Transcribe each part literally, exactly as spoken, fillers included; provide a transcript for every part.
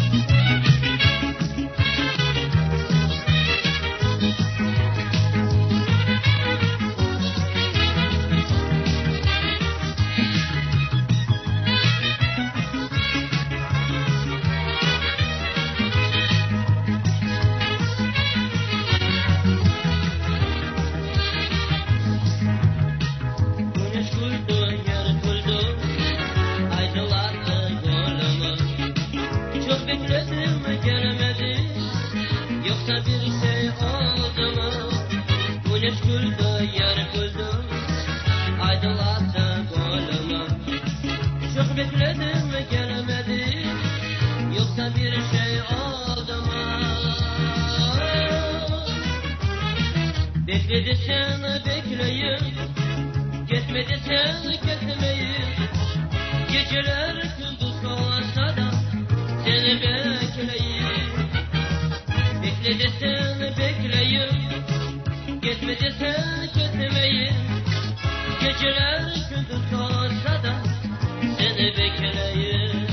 Bekledi sen bekleyin, gitmedi sen gitmeyin. Geceler gündüz olsa da seni bekleyin. Bekledi sen bekleyin, gitmedi sen gitmeyin. Geceler gündüz olsa da seni bekleyin.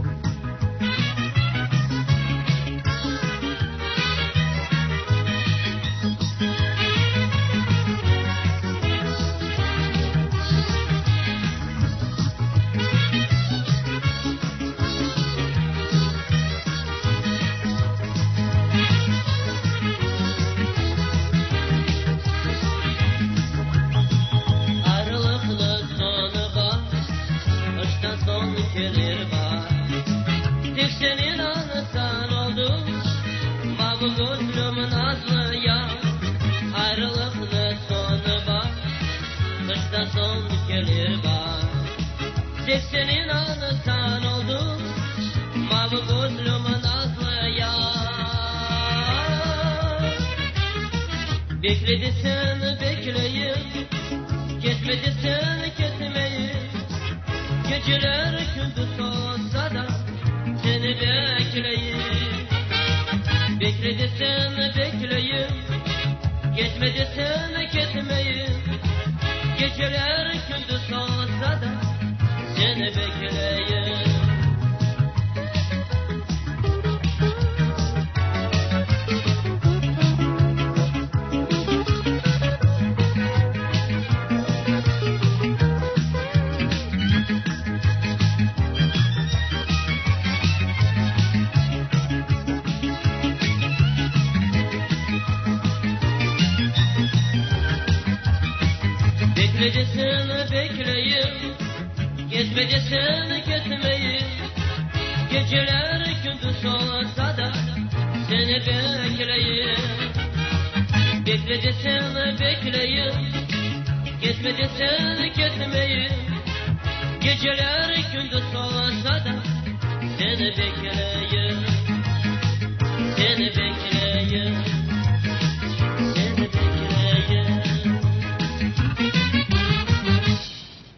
Tek senin anısan oldum, mavi gözlümün nazlı yar. Ayrılıklı sonu var, kıştan son gelir var. Tek senin anısan oldum, mavi gözlümün nazlı yar. Bekledi sen bekleyin, gitmedi sen gitmeyin. Geceler gündüz olsa da seni bekleyin. Bekledi sen bekleyin, gitmedi sen gitmeyin. Geceler gündüz olsa da seni bekleyin. Bekledi sen bekleyin, gitmedi sen gitmeyin. Geceler gündüz olsa da seni bekleyin. Bekledi sen bekleyin, gitmedi sen gitmeyin. Geceler gündüz olsa da seni bekleyin.